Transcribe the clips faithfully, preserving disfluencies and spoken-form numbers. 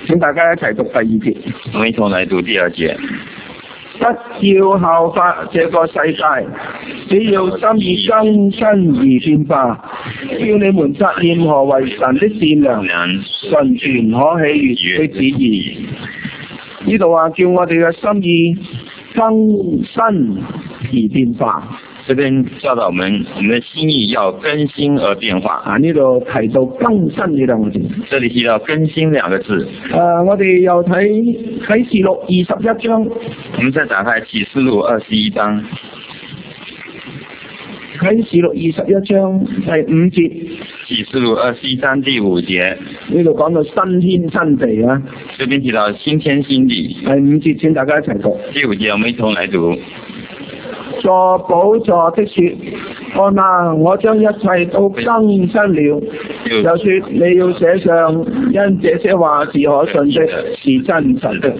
請大家一齊讀第二節。 我們一同來讀第二節。 不要效法這個世界，只要心意更新而變化，叫你們察驗何為神的善良、純全、可喜悅的旨意。呢度話叫我哋嘅心意更新而變化。 這邊教導我們，我們的心意要更新而變化。 啊，呢度提到更新呢兩個字。 這裡提到更新兩個字。 誒、啊，我哋又睇啟示錄二十一章。 我們再打開啟示錄二十一章。 啟示錄二十一章第五節。 啟示錄二十一章第五節。 呢度講到新天新地啊。 這邊提到新天新地。 第五節，請大家一齊讀。 第五節我們一同來讀。 坐寶座的說，看哪，我將一切都更新了。就說你要寫上，因這些話是可信的，是真實的。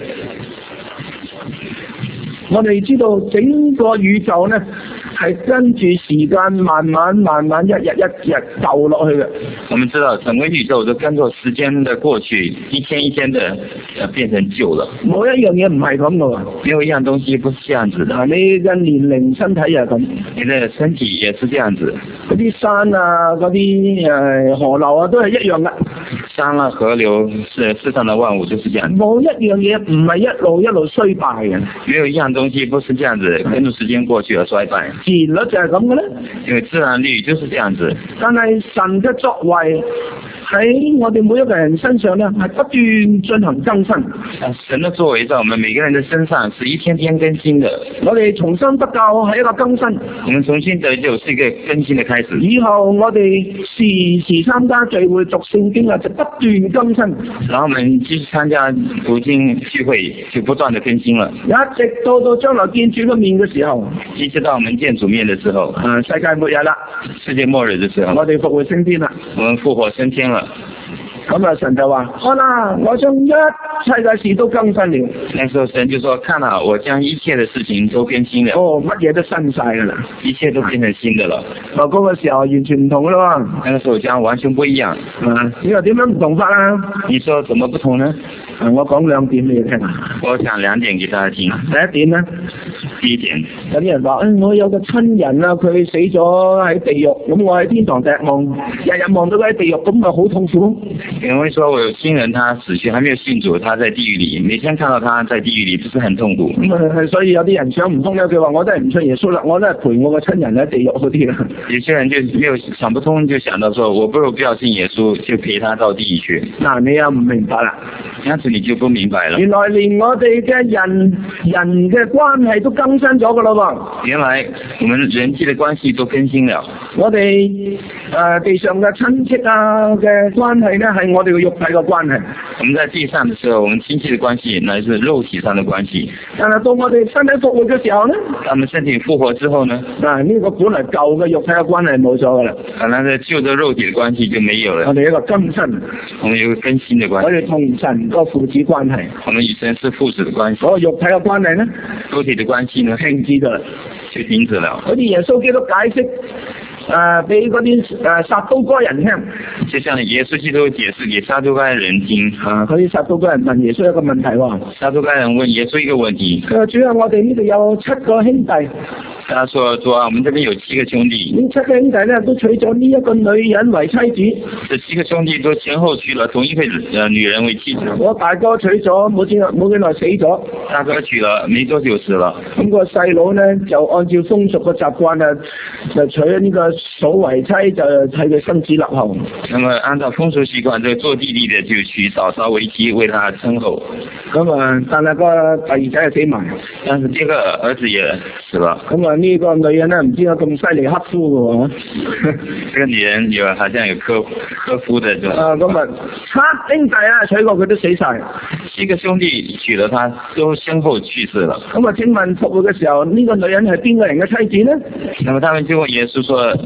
我哋知道整個宇宙呢，係跟住時間慢慢慢慢一日一日舊落去嘅。 我們知道整個宇宙都跟着時間的過去，一天一天的變成舊了。 冇一樣嘢唔係咁嘅喎， 沒有一樣東西不是這樣子的。 嗱，你嘅年齡身體又係咁， 你的身體也是這樣子。 嗰啲山啊，嗰啲誒河流啊，都係一樣嘅。 山啊河流是世上的萬物就是這樣。 冇一樣嘢唔係一路一路衰敗嘅。 沒有一樣東西不是這樣子，跟住時間過去而衰敗。 自然律就係咁嘅咧。 因為自然律就是這樣子。 但係神嘅作為喺我哋每一個人身上咧，係不斷進行更新。 神嘅作為在我們每個人的身上是一天天更新的。 我哋重新得救係一個更新。 我們重新得救是一個更新的開始。以後我哋時時參加聚會讀聖經啊，就不斷更新。 然後我們繼續參加讀經聚會，就不斷的更新了。 一直到到將來見主嘅面嘅時候， 一直到我們見主面嘅時候， 啊，世界末日啦， 世界末日嘅時候， 我哋復活升天啦， 我們復活升天了。 咁啊，神就話：看啦，我將一切嘅事都更新了。 那時候神就說：看啦，我將一切嘅事情都更新了。 哦，乜嘢都新晒噶啦， 一切都變成新的了。 嗱，嗰個時候完全唔同噶啦。 那個時候將完全不一樣。 啊，你話點樣唔同法啊？ 你說怎麼不同呢？ 啊，我講兩點俾你聽啊。 我講兩點給大家聽。 第一點呢， 第一點， 有啲人話：誒、哎，我有個親人啊，佢死咗喺地獄，咁我喺天堂地望，日日望到佢喺地獄，咁咪好痛苦。 因為說我有親人，他死去還沒有信主，他在地獄裏，每天看到他在地獄裏，不是很痛苦。 咁啊，所以有啲人想唔通咧，佢話我都係唔信耶穌啦，我都係陪我個親人喺地獄嗰啲啦。 有些人就沒有想不通，就想到說，我不如不要信耶穌，就陪他到地獄去。 嗱，你又唔明白啦， 這樣子你就不明白了。 原來連我哋嘅人人嘅關係都更新咗噶啦喎。 原來我們人際的關係都更新了。 我哋誒、呃、地上嘅親戚啊嘅關係咧，係我哋嘅肉體嘅關係。 我們在地上的時候，我們親戚的關係乃是肉體上的關係。 但係到我哋身體復活嘅時候呢， 當我們身體復活之後呢， 嗱，呢個本來舊嘅肉體嘅關係冇咗噶啦。 本來嘅舊的肉體嘅關係就沒有了。 我哋一個更新， 我們有一個更新的關係。 我哋同神個父子關係， 我們與神是父子的關係。 嗰個肉體嘅關係呢， 肉體的關係呢， 停止咗啦， 就停止了。 好似耶穌基督解釋。誒俾嗰啲誒撒都該人聽， 就像耶穌基督解釋給撒都該人聽。 啊，嗰啲撒都該人問耶穌一個問題喎。 撒都該人問耶穌一個問題。 佢話：主啊，我哋呢度有七個兄弟。 他說：主啊，我們這邊有七個兄弟。 呢七個兄弟咧都娶咗呢一個女人為妻子。 這七個兄弟都前後娶了同一個呃女人為妻子。 我大哥娶咗冇幾冇幾耐死咗。 大哥娶了沒多久死了。 咁個細佬咧就按照風俗嘅習慣啊，就娶咗呢個嫂為妻，就替佢生子立後。 那麼按照風俗習慣，這個做弟弟的就娶嫂嫂為妻，為他稱後。 咁啊，但係個第二仔就死埋。 但是這個兒子也死了。 咁啊，呢個女人咧唔知有咁犀利克夫嘅喎。 這個女人有好像有克克夫的就。 啊，咁啊，七兄弟啊娶過佢都死晒。 七個兄弟娶了他都先後去世了。 咁啊，請問復活嘅時候，呢、這個女人係邊個人嘅妻子呢？ 那麼他們就問耶穌說：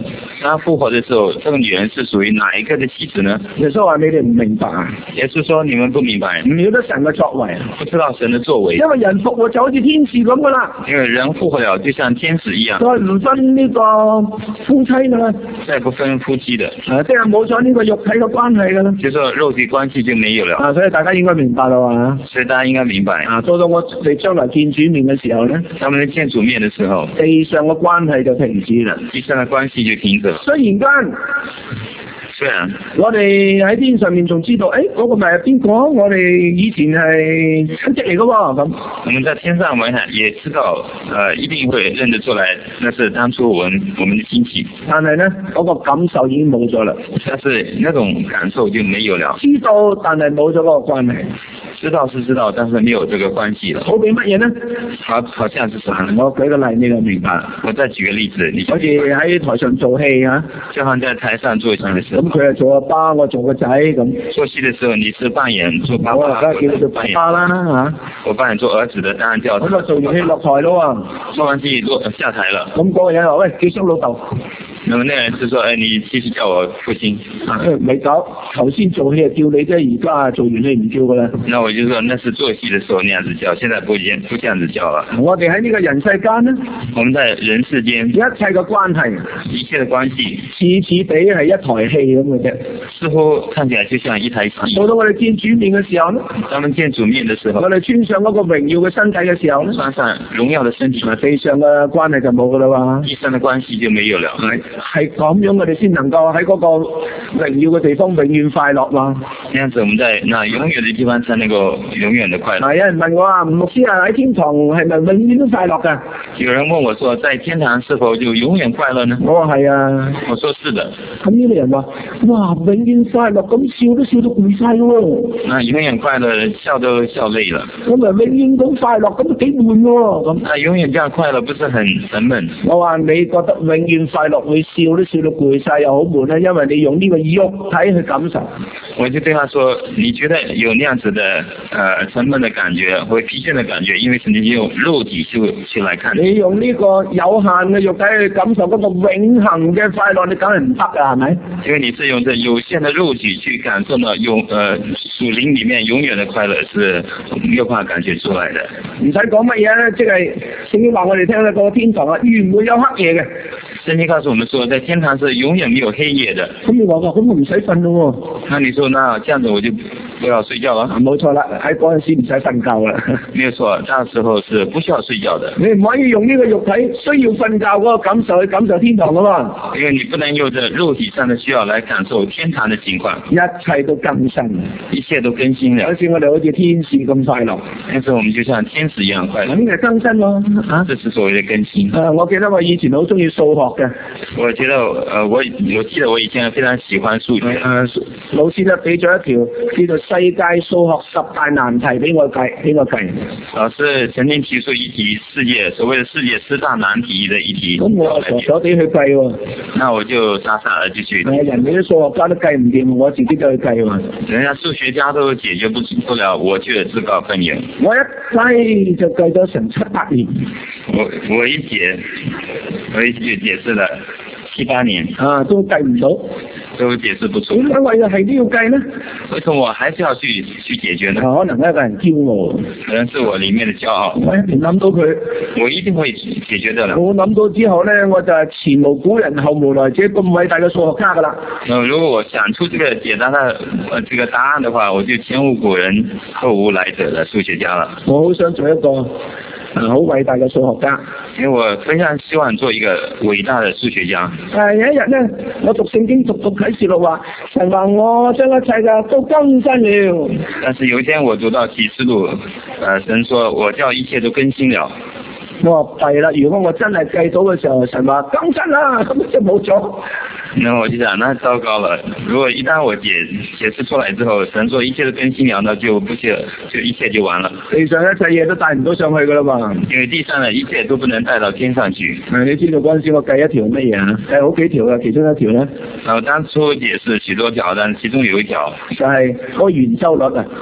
他复活的时候，这个女人是属于哪一个的妻子呢？ 耶穌話你哋唔明白啊， 也是說你們不明白， 唔曉得神嘅作為， 不知道神的作為。 因為人復活就好似天使咁噶啦， 因為人復活了，就像天使一樣， 再唔分呢個夫妻啦， 再不分夫妻的， 啊，即係冇咗呢個肉體嘅關係噶啦。 就說肉體關係就沒有了。 啊，所以大家應該明白啦嘛。 所以大家應該明白。 啊，到到我哋將來見主面嘅時候咧， 他們見主面嘅時候， 地上嘅關係就停止啦， 地上嘅關係就停止了。 雖然間。 雖然我哋喺天上面仲知道，誒嗰個咪係邊個？我哋以前係親戚嚟噶喎，咁。 我們在天上玩也知道，呃，一定會認得出來，那是當初我們我們的親戚。 但係咧，嗰個感受已經冇咗啦。 但是那種感受就沒有了。 知道，但係冇咗嗰個關係。 知道是知道，但是沒有這個關係了。 好比乜嘢呢？ 好，好像是什麼？ 我舉個例，你就明白。 我再舉個例子，你好似喺台上做戲啊， 就好像在台上做戲嘅時候， 咁佢係做阿爸，我做個仔咁。 做戲嘅時候，你是扮演做爸爸， 我而家叫佢做爸爸啦嚇。我扮演做兒子的，當然叫。 咁啊，做完戲落台咯喎。 做完戲落下台了。 咁嗰個人話：喂，叫聲老豆。 那麼那人就說：哎，你繼續叫我父親。 未搞，頭先做戲叫你啫，而家做完戲唔叫噶啦。 那我就說，那是做戲的時候那樣子叫，現在不見不這樣子叫了。 我哋喺呢個人世間呢， 我們在人世間一切嘅關係， 一切的關係， 似似地係一台戲咁嘅啫。 似乎看起來就像一台戲。 到到我哋見主面嘅時候呢， 當我們見主面嘅時候， 我哋穿上嗰個榮耀嘅身體嘅時候呢， 穿上榮耀嘅身體， 地上嘅關係就冇噶啦嘛。 地上嘅關係就沒有了。 係係咁樣，我哋先能夠喺嗰個榮耀嘅地方永遠快樂嘛。 這樣子，我們在那永遠嘅地方才能夠永遠的快樂。 嗱，有人問我啊，吳牧師啊，喺天堂係咪永遠都快樂㗎？ 有人問我說，在天堂是否就永遠快樂呢？ 我話係啊。 我說是的。 咁呢個人話：哇，永遠快樂，咁笑都笑到攰晒喎。 那永遠快樂，笑都笑累了。 咁啊，永遠咁快樂，咁都幾悶喎。咁啊，永遠這樣快樂，不是很沉悶？ 我話你覺得永遠快樂會笑都笑到攰晒又好悶咧，因為你用呢個肉體去感受。 我就對他說：你覺得有那樣子的，呃，沉悶的感覺或疲倦的感覺，因為是你用肉體去去來看。 你用呢個有限嘅肉體去感受嗰個永恆嘅快樂，你梗係唔得㗎，係咪？ 因為你是用這有限的肉體去感受呢，永呃屬靈裡面永遠的快樂是沒有辦法感覺出來的。 唔使講乜嘢咧，即係聖經話我哋聽咧，個天堂啊，永遠唔會有黑夜嘅。 聖經告訴我們說，在天堂是永遠沒有黑夜的。 咁你話話，咁我唔使瞓咯喎。 那你說，那這樣子我就不要睡覺了？ 冇錯啦，喺嗰陣時唔使瞓覺啦。 沒有錯，那時候是不需要睡覺的。 你唔可以用呢個肉體需要瞓覺嗰個感受去感受天堂噶嘛？ 因為你不能用這肉體上的需要來感受天堂的情況。 一切都更新， 一切都更新了。 好似我哋好似天使咁快樂。 但是我們就像天使一樣快樂。 咁係更新咯，啊！ 這是所謂的更新。 啊，我記得我以前好中意數學嘅。 我記得，呃，我我記得我以前非常喜歡數學。 啊，老師咧俾咗一條叫做世界數學十大難題俾我計，俾我計。 老師曾經提出一題世界所謂的世界十大難題的一題。 咁我傻傻地去計喎。 那我就傻傻地就去。 係人哋啲數學家都計唔掂，我自己就去計喎。 人家數學家都解決不不了，我卻自告奮勇。 我一計就計咗成七八年。 我我一解，我一解解釋了七八年。 啊，都計唔到。 都解釋不出。 點解我又係都要計呢？ 為什麼我還是要去去解決呢？ 可能一個人驕傲， 可能是我裡面的驕傲。 我一定諗到佢， 我一定會解決得了。 我諗到之後呢，我就係前無古人後無來者咁偉大嘅數學家噶啦。 那如果我想出這個解答的呃這個答案的話，我就前無古人後無來者的數學家了。 我好想做一個好偉大嘅數學家， 因為我非常希望做一個偉大的數學家。 誒有一日呢，我讀聖經讀讀啟示錄話，神話我將一切嘅都更新了。 但是有一天我讀到啟示錄，呃神說我叫一切都更新了。 我話弊啦，如果我真係計到嘅時候，神話更新啦，咁就冇咗。 那我就想，那糟糕了。如果一旦我解解釋出來之後，神說一切都更新了，那就不就就一切就完了。 地上一切嘢都帶唔到上去噶啦嘛。 因為地上的一切都不能帶到天上去。 誒，你知道嗰陣時我計一條乜嘢啊？計好幾條嘅，其中一條咧。 我當初解釋許多條，但其中有一條就係嗰個圓周率啊。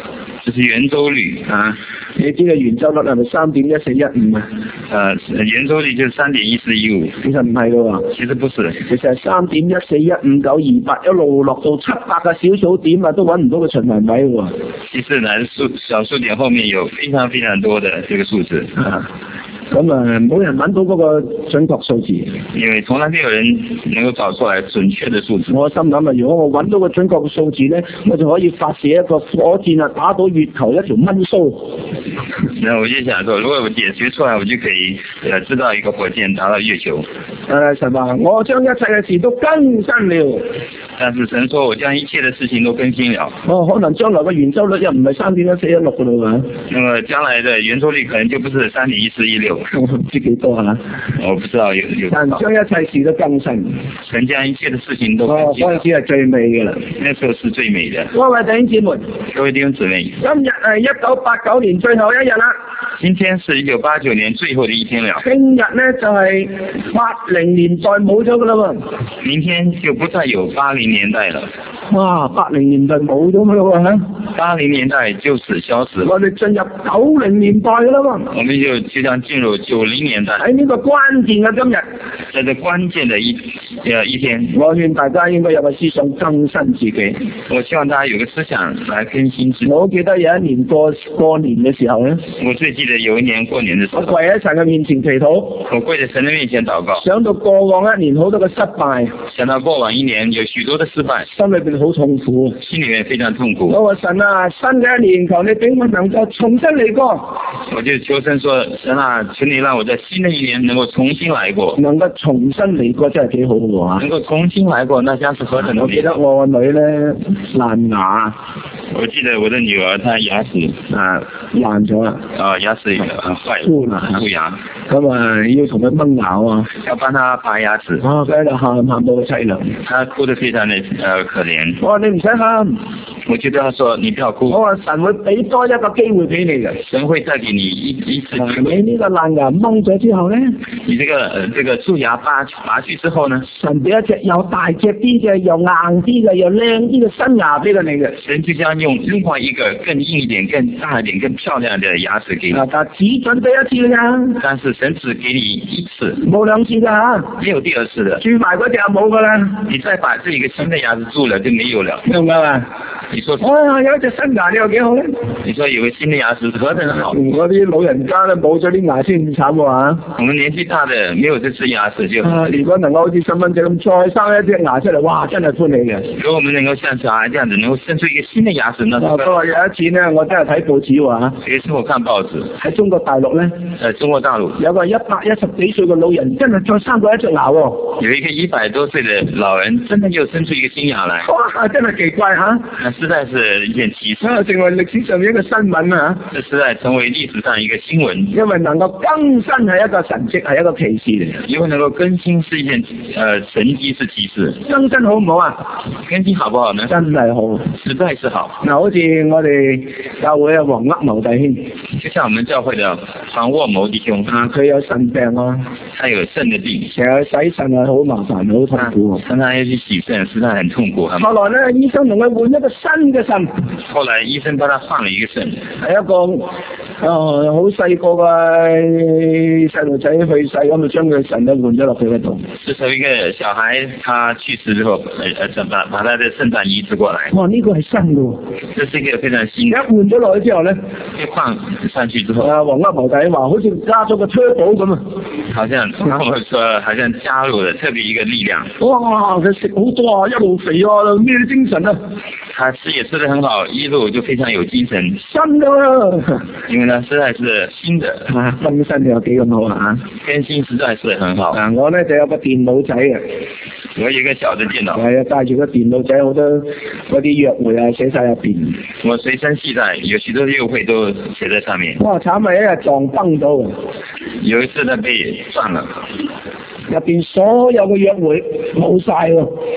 就是圓周率啊。 你知道圓周率係咪三點一四一五啊？ 呃，圓周率就是三點一四一五。 其實唔係喎， 其實不是， 其實係三點一四一五九二八，一路落到七百個小數點啊，都揾唔到個循環位喎。 其實呢，數小數點後面有非常非常多的這個數字。 啊咁啊，冇人揾到嗰個準確數字， 因為從來沒有人能夠找出來準確的數字。 我心諗啊，如果我揾到個準確嘅數字咧，我就可以發射一個火箭啊，打到月球一條蚊鬚。 那我就想說，如果我解決出來，我就可以呃知道一個火箭打到月球。 誒神話，我將一切嘅事都更新了。 但是神說我將一切的事情都更新了。 哦，可能將來嘅圓周率又唔係三點一四一六嘅咯喎。 那麼將來的圓周率可能就不是三點一四一六。 我唔知幾多啊， 我不知道有有。 但將一切事都更新， 神將一切的事情都更新。 哦，嗰陣時係最美嘅啦。 那時候是最美的。 各位弟兄姊妹， 各位弟兄姊妹， 今日係一九八九年最後一日啦。 今天是一九八九年最後的一天了。 聽日呢就係八零年代冇咗噶啦喎。 明天就不再有八零年代了。 哇，八零年代冇咗噶啦喎嚇。 八零年代就此消失。 我哋進入九零年代噶啦喎。 我們就即將進入九零年代。 喺呢個關鍵嘅今日， 在這關鍵的一呃一天， 我勸大家應該有個思想更新自己。 我希望大家有個思想來更新自己。 我記得有一年過過年嘅時候咧， 我最記得有一年過年嘅時候， 我跪喺神嘅面前祈禱， 我跪在神嘅面前禱告， 想到過往一年好多嘅失敗， 想到過往一年有許多嘅失敗， 心裏邊好痛苦， 心裏面非常痛苦。 我話神啊，新嘅一年求你俾我能夠重新嚟過。 我就求神說，神啊，求你讓我在新的一年能夠重新來過。 能夠重新嚟過真係幾好嘅喎。 能夠重新來過，那將是何等的美。 我記得我個女咧爛牙， 我記得我的女兒，她牙齒啊爛咗啦， 啊牙齒啊壞， 蛀牙， 蛀牙。 咁啊要同佢掹牙啊， 要幫她拔牙齒。 啊佢喺度喊喊到淒涼， 她哭得非常的呃可憐。 我話你唔使喊， 我就對她說你不要哭。 我話神會俾多一個機會俾你嘅， 神會再給你一一次機會。 你呢個爛牙掹咗之後咧， 你這個呃這個蛀牙拔拔去之後呢， 神俾一隻又大隻啲嘅，又硬啲嘅，又靚啲嘅新牙俾佢你嘅。 神就將用另外一個更硬一點、更大一點、更漂亮的牙齒給你。 啊，但只準俾一次㗎， 但是神只給你一次， 冇兩次㗎嚇， 沒有第二次的。 蛀埋嗰隻就冇㗎啦。 你再把這一個新的牙齒蛀了就沒有了， 明唔明啊？ 你說， 哇，有一隻新牙，你又幾好咧？ 你說有個新的牙齒何等好？ 嗰啲老人家咧冇咗啲牙先咁慘喎。 我們年紀大的沒有這隻牙齒就， 啊，如果能夠好似細蚊仔咁再生一隻牙出嚟，哇，真係歡喜嘅。 如果我們能夠像小孩這樣子，能夠生出一個新的牙齒，那啊，不過有一次呢，我真係睇報紙喎嚇。 有一次我看報紙， 喺中國大陸咧， 呃，中國大陸有個一百一十幾歲嘅老人，真係再生過一隻牙喎。 有一個一百多歲的老人，真的又生出一個新牙來。 哇，真係奇怪嚇！ 那實在是一件奇事， 啊，成為歷史上面一個新聞啊！ 這實在成為歷史上一個新聞。 因為能夠更新係一個神蹟，係一個奇事嚟。 因為能夠更新是一件，呃，神蹟是奇事。 更新好唔好啊？ 更新好不好呢？ 真係好， 實在是好。 嗱，好似我哋教會嘅黃厄謀弟兄， 就像我們教會的黃沃謀弟兄， 啊，佢有腎病啊， 他有腎的病， 成日洗腎係好麻煩，好痛苦。 常常要去洗腎，實在很痛苦。 後來咧，醫生同佢換一個新嘅腎。 後來醫生幫他換了一個腎， 係一個啊好細個嘅細路仔去世，咁就將佢腎都換咗落去嗰度。 就是一個小孩，他去世之後，呃呃，把把他的腎臟移植過來。 哇，呢、這個係新嘅， 這是一個非常新。 一換咗落去之後咧， 一換上去之後， 啊，黃厄謀弟兄話好似加咗個 turbo 咁啊， 好像我們說好像加入了特別一個力量。 哇，佢食好多啊，一路肥啊，咩精神啊！ 他吃也吃得很好，一路就非常有精神。 新嘅， 因為呢實在是新的， 啊，更新有幾咁好啊！ 更新實在是很好。 啊，我咧就有個電腦仔嘅， 我有一個小的電腦， 係啊，帶住個電腦仔好多嗰啲約會啊，寫晒入邊。 我隨身攜帶，有許多約會都寫在上面。 哇，慘啊！一日撞崩到， 有一次呢被撞了。 入邊所有嘅約會冇晒喎，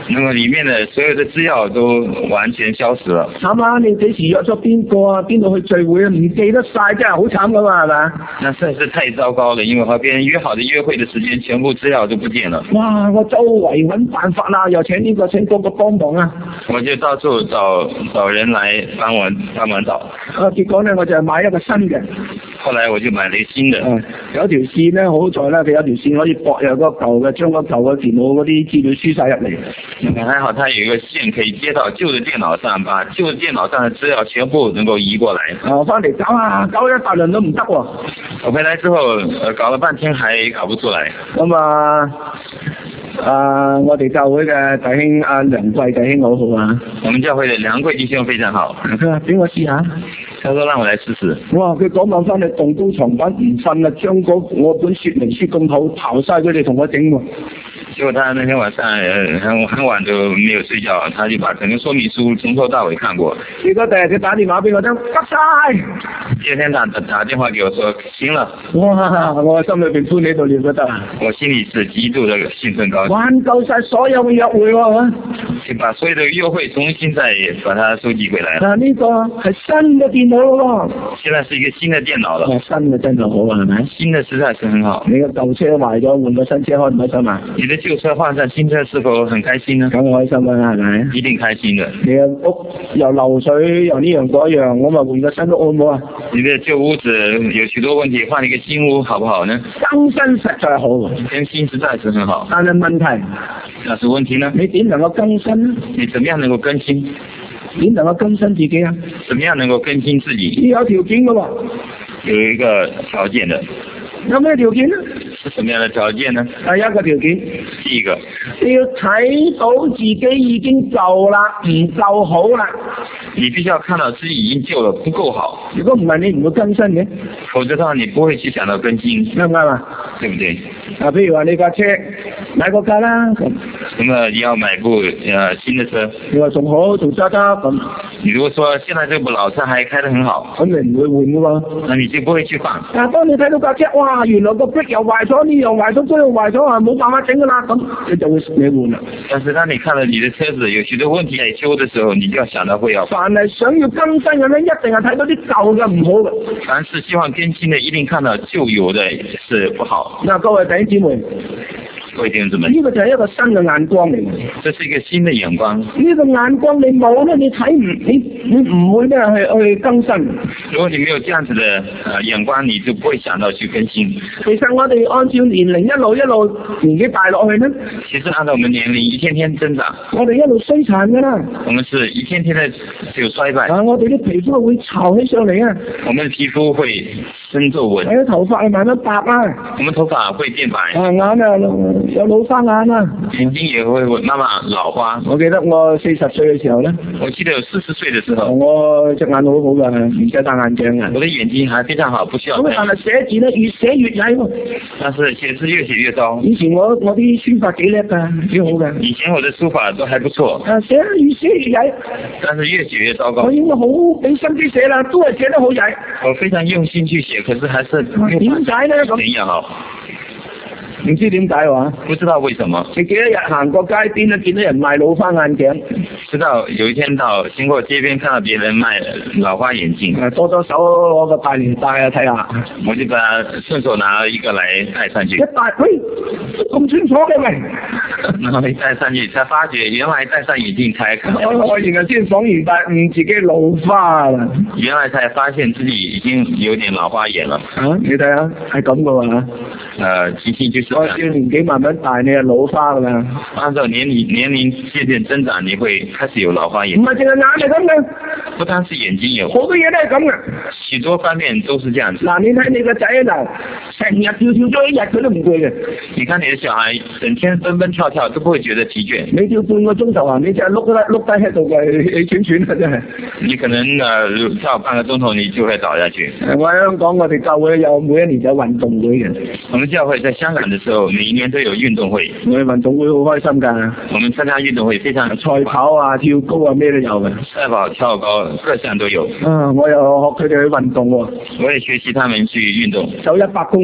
那麼裡面的所有的資料都完全消失了。 慘啊！你幾時約咗邊個啊？邊度去聚會啊？唔記得晒，真係好慘噶嘛，係嘛？ 那真是太糟糕了，因為和別人約好的約會的時間，全部資料都不見了。 哇！我周圍揾辦法啦，又請呢個請嗰個幫忙啊！ 我就到處找找人來幫我幫忙找。 啊！結果呢，我就買一個新嘅。 後來我就買了一個新的。 嗯、有條線呢，好在呢，佢有條線可以駁入個舊嘅，將個舊嘅電腦嗰啲資料輸晒入嚟。 還好，它有一個線可以接到舊的電腦上，把舊的電腦上的資料全部能夠移過來。 啊！翻嚟搞啊，搞一大輪都唔得喎。 我回來之後，呃，搞了半天還搞不出來。 咁啊，啊，我哋教會嘅弟兄阿梁貴弟兄好好啊。 我們教會的梁貴弟兄非常好。 佢話俾我試下。 他說讓我來試試。 哇！佢嗰晚翻去動刀床板唔瞓啦，將嗰我本說明書咁好刨晒佢哋同我整喎。 結果他那天晚上呃很很晚都沒有睡覺，他就把整個說明書從頭到尾看過。 結果第日佢打電話俾我聽，得晒。 第二天打打電話給我說行了。 哇！我心裏邊歡喜到了，覺得。 我心裏是極度的興奮高興。 玩夠晒所有嘅約會喎。 就把所有的約會重新再把它收集回來。 啊！呢個係新嘅電腦咯。 現在是一個新的電腦了。 新嘅真係好啊，係咪？ 新的實在是很好。 你個舊車壞咗，換個新車開唔開心啊？ 你的舊車換上新車是否很開心呢？ 梗係開心啦，係咪？ 一定開心的。 你嘅屋又漏水又呢樣嗰樣，我咪換個新屋好唔好啊？ 你的舊屋子有許多問題，換一個新屋好不好呢？ 更新實在好。 更新實在是很好。 但係問題， 那是問題呢？ 你點能夠更新呢？ 你怎麼樣能夠更新？ 點能夠更新自己啊？ 怎麼樣能夠更新自己？ 要有條件嘅喎。 有一個條件的。 有咩條件呢？ 是什麼樣的條件呢？ 第一個條件， 第一個， 你要睇到自己已經夠啦，唔夠好啦。 你必須要看到自己已經舊了，不夠好。 如果唔係，你唔會更新嘅。 否則的話，你不會去想到更新。 啱唔啱啊？ 對不對？ 啊，譬如話你架車買個架啦，咁。 咁啊，你要買部呃新的車。 你話仲好，仲揸得咁。 你如果說現在這部老車還開得很好， 咁你唔會換嘅喎。 那你就不會去換。 但係當你睇到架車，哇，原來個 brake 又壞咗，呢樣壞咗，嗰樣壞咗啊，冇辦法整㗎啦，咁你就會你換啦。 但是當你看到你的車子有許多問題在修的時候，你就要想到會要。 凡係想要更新嘅咧，一定係睇到啲舊嘅唔好嘅。 凡是希望更新的，一定看到舊有的是不好。 嗱，各位弟兄姊妹。 各位弟兄姊妹， 呢個就係一個新嘅眼光嚟嘅。 這是一個新的眼光。 呢個眼光你冇咧，你睇唔你你唔會咧去去更新。 如果你沒有這樣子的呃眼光，你就不會想到去更新。 其實我哋按照年齡一路一路年紀大落去呢， 其實按照我們年齡一天天增長， 我哋一路衰殘噶啦。 我們是一天天的就衰敗。 啊，我哋啲皮膚會巢起上嚟啊。 我們的皮膚會生皺紋。 係啊，頭髮係慢慢白啊。 我們頭髮會變白。 啊，眼啊有老花眼啊。 眼睛也會慢慢老花。 我記得我四十歲嘅時候呢， 我記得有四十歲嘅時候， 我隻眼好好噶，唔使戴眼鏡啊。 我的眼睛還非常好，不需要戴。 咁但係寫字呢，越寫越曳喎。 但是寫字越寫越糟。 以前我我啲書法幾叻噶，幾好噶。 以前我的書法都還不錯。 啊，寫越寫越曳。 但是越寫越糟糕。 我應該好俾心機寫啦，都係寫得好曳。 我非常用心去寫，可是還是點解呢？咁怎樣好？ 唔知點解話？ 不知道為什麼。 你幾多日行過街邊都見到人賣老花眼鏡。 直到有一天到經過街邊，看到別人賣老花眼鏡， 多多手攞個大連戴啊睇下。 我就把它順手拿一個來戴上去。 一戴，喂，咁清楚嘅咪？ 然後一戴上去，才發覺原來戴上眼鏡才看到。 我我原來先恍然大悟自己老花啦。 原來才發現自己已經有點老花眼了。 啊，你睇下，係咁嘅喎。 呃，其實就是我照年紀慢慢大，你係老花噶啦。 按照年齡年齡漸漸增長，你會開始有老花眼。 唔係淨係眼係咁嘅， 不單是眼睛有， 好多嘢都係咁嘅。 許多方面都是這樣子。 嗱，你睇你個仔嗱，成日跳跳咗一日佢都唔攰嘅。 你看你的小孩整天蹦蹦跳跳都不會覺得疲倦。 你跳半個鐘頭啊，你就係碌得碌低喺度嘅，喘喘啊真係。 你可能誒跳半個鐘頭你就會倒下去。 我喺香港，我哋教會有每一年有運動會嘅。 我們教會在香港嘅時候，每一年都有運動會。 我哋運動會好開心㗎。 我們參加運動會非常賽跑啊、跳高啊，咩都有嘅。 賽跑、跳高，各項都有。 啊，我又學佢哋去運動喎。 我也學習他們去運動。 走一百公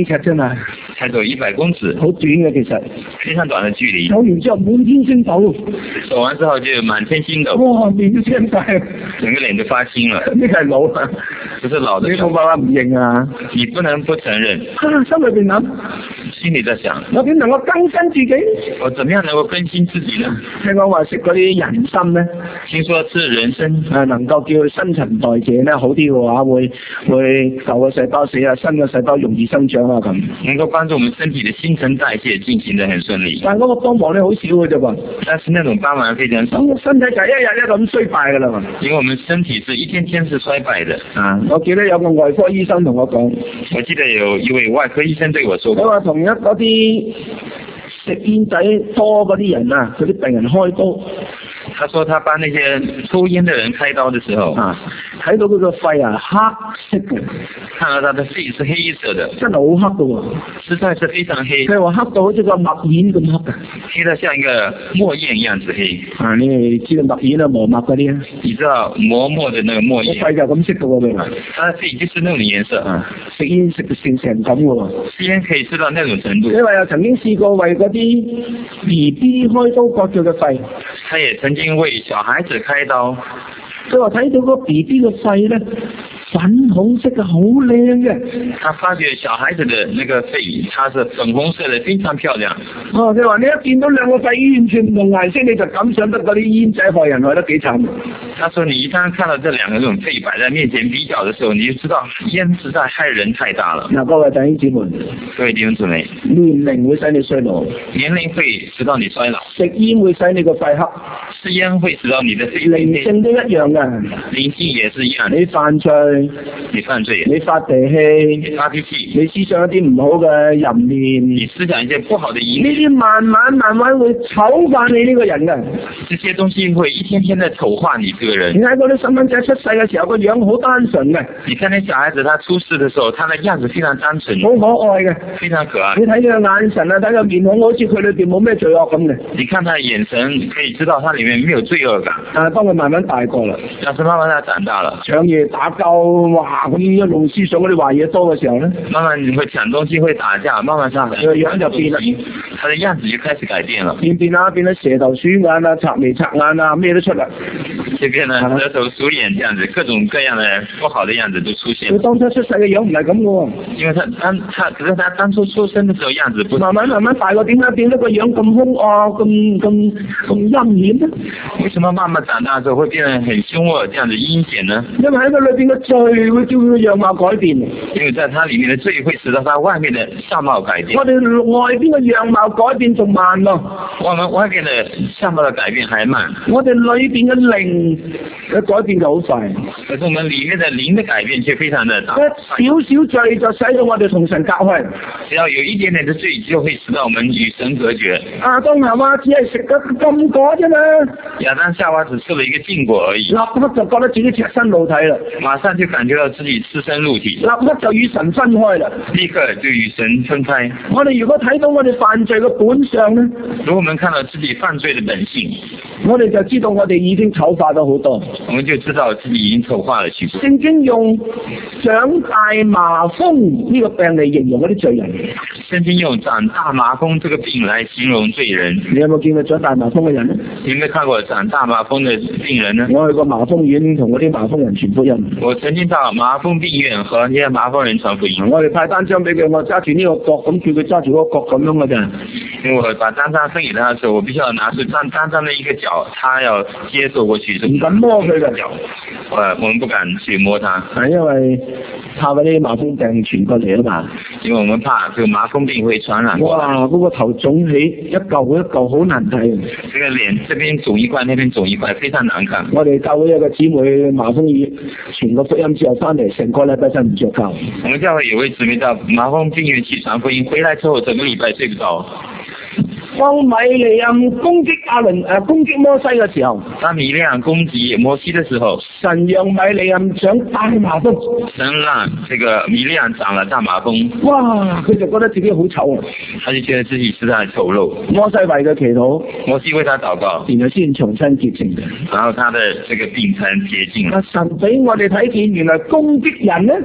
幾尺啫嘛， 才走一百公尺， 好短嘅其實。 非常短的距離。 走完之後滿天星斗， 走完之後就滿天星斗， 哇面都青晒， 整個臉都發青了。 呢個係老啊， 不是老的， 你冇辦法唔認啊！ 你不能不承認。 啊，心裏邊諗， 心裏在想， 我點能夠更新自己？ 我怎麼樣能夠更新自己呢？ 聽講話食嗰啲人參咧， 聽說吃人參誒能夠叫佢新陳代謝咧好啲嘅話，會會舊嘅細胞死啊，新嘅細胞容易生長啊咁。 能夠幫助我們身體的新陳代謝進行得很順利。 但係嗰個幫忙咧好少嘅啫噃。 但是那種幫忙非常少。 咁身體就一日一日咁衰敗㗎啦嘛。 因為我們身體是一天天是衰敗的。 啊，我記得有個外科醫生同我講， 我記得有一位外科醫生對我說過， 佢話同一嗰啲食煙仔多嗰啲人啊，嗰啲病人開刀。 他說他幫那些抽煙的人開刀的時候， 啊，睇到佢個肺啊黑色嘅， 看到他的肺是黑色的， 真係好黑嘅喎， 實在是非常黑。 佢話黑到好似個墨硯咁黑嘅， 黑得像一個墨硯一樣子黑。 啊，你哋知道墨硯啊磨墨嗰啲啊？ 你知道磨墨的那個墨硯？ 個肺就咁色嘅喎，佢話。 他的肺就是那種顏色啊， 食煙食到成成咁嘅喎。 食煙可以吃到那種程度。 你話又曾經試過為嗰啲 B B 開刀割咗個肺。 他也曾經為小孩子開刀。 佢話睇到個 B B 個肺咧，粉紅色嘅好靚嘅。 他發覺小孩子的那個肺，它是粉紅色的，非常漂亮。 哦，佢話你一見到兩個肺完全唔同顏色，你就感想得嗰啲煙仔害人害得幾慘。 他說你一旦看到這兩個這種肺擺在面前比較的時候，你就知道煙實在害人太大了。 嗱，各位弟兄姊妹， 各位弟兄姊妹， 年齡會使你衰老， 年齡會使到你衰老， 食煙會使你個肺黑， 食煙會使到你的肺黑， 靈性都一樣嘅， 靈性也是一樣。 你犯罪， 你犯罪， 你發脾氣， 你發脾氣， 你思想一啲唔好嘅淫念， 你思想一些不好的淫呢啲慢慢慢慢會醜化你呢個人嘅。 這些東西會一天天的醜化你這個人。 你睇嗰啲細蚊仔出世嘅時候個樣好單純嘅， 你看那小孩子他出世的時候，他的樣子非常單純， 好可愛嘅， 非常可愛。 你睇佢眼神啊，睇佢面孔，好似佢裏邊冇咩罪惡咁嘅。 你看他的眼神，可以知道他裏面沒有罪惡感。 但係當佢慢慢大個啦， 但是慢慢他長大了， 搶嘢打交，哇！嗰啲一路思想嗰啲壞嘢多嘅時候咧， 慢慢你會搶東西，會打架，慢慢上來， 佢個樣就變啦， 他的樣子就開始改變了。 變變啊，變咗蛇頭鼠眼啊，賊眉賊眼啊，咩都出嚟。 就變成蛇頭鼠眼這樣子，各種各樣的不好的樣子都出現。 佢當初出世嘅樣唔係咁嘅喎， 因為他當他，可是他當初出生的時候樣子不。 慢慢慢慢大個，點解變得個樣咁兇惡、咁咁咁陰險呢？ 為什麼慢慢長大之後會變得很兇惡，這樣子陰險呢？ 因為喺佢裏邊嘅罪會叫佢嘅樣貌改變。 因為在他裏面的罪會使到他外面的相貌改變。 我哋外邊嘅樣貌改變仲慢咯， 我們外面的相貌的改變還慢。 我哋裏邊嘅靈嘅改變就好快。 可是我們裏面的靈的改變卻非常的大。 一少少罪就使到我哋同神隔開。 只要有一點點的罪，就會使到我們與神隔絕。 亞當夏娃只係食咗禁果啫嘛， 亞當夏娃只吃了一個禁果而已， 立刻就覺得自己赤身露體啦， 馬上就感覺到自己赤身露體， 立刻就與神分開啦， 立刻就與神分開。 我哋如果睇到我哋犯罪嘅本相咧， 如果我們看到自己犯罪的本性， 我哋就知道我哋已經醜化咗好多， 我們就知道自己已經醜化了許多。 聖經用長大麻風呢個病嚟形容嗰啲罪人。 聖經用長大麻風這個病來形容罪人。 你有冇見過長大麻風嘅人咧？ 你有沒有看過長大麻風的病人呢？ 我去過麻風院同嗰啲麻風人傳福音。 我曾經到麻風病院和呢些麻風人傳福音。 我哋派單張俾佢，我揸住呢個角咁，叫佢揸住嗰個角咁樣嘅啫。 因為我把單張分給他的時候，我必須要拿出單單張的一個角，他要接受過去。 唔敢摸佢嘅腳，呃，我們不敢去摸他， 係因為怕嗰啲麻風病傳過嚟啊嘛。 因為我們怕這個麻風病會傳染。 哇！嗰、那個頭腫起一嚿一嚿，好難睇。 這個臉這邊腫一塊，那邊腫一塊，非常難看。 我哋教會有個姊妹麻風院傳個福音之後翻嚟，成個禮拜真唔着覺。 我們教會有位姊妹到麻風病院去傳福音，回來之後整個禮拜睡不着。 當米利暗攻擊亞倫誒攻擊摩西嘅時候， 當米利暗攻擊摩西嘅時候， 神讓米利暗長大麻風。 神讓這個米利暗長了大麻風。 哇！佢就覺得自己好醜啊！ 他就覺得自己實在醜陋。 摩西為佢祈禱， 摩西為他禱告， 然後先重新潔淨嘅。 然後他的這個病才潔淨了。 神俾我哋睇見，原來攻擊人呢，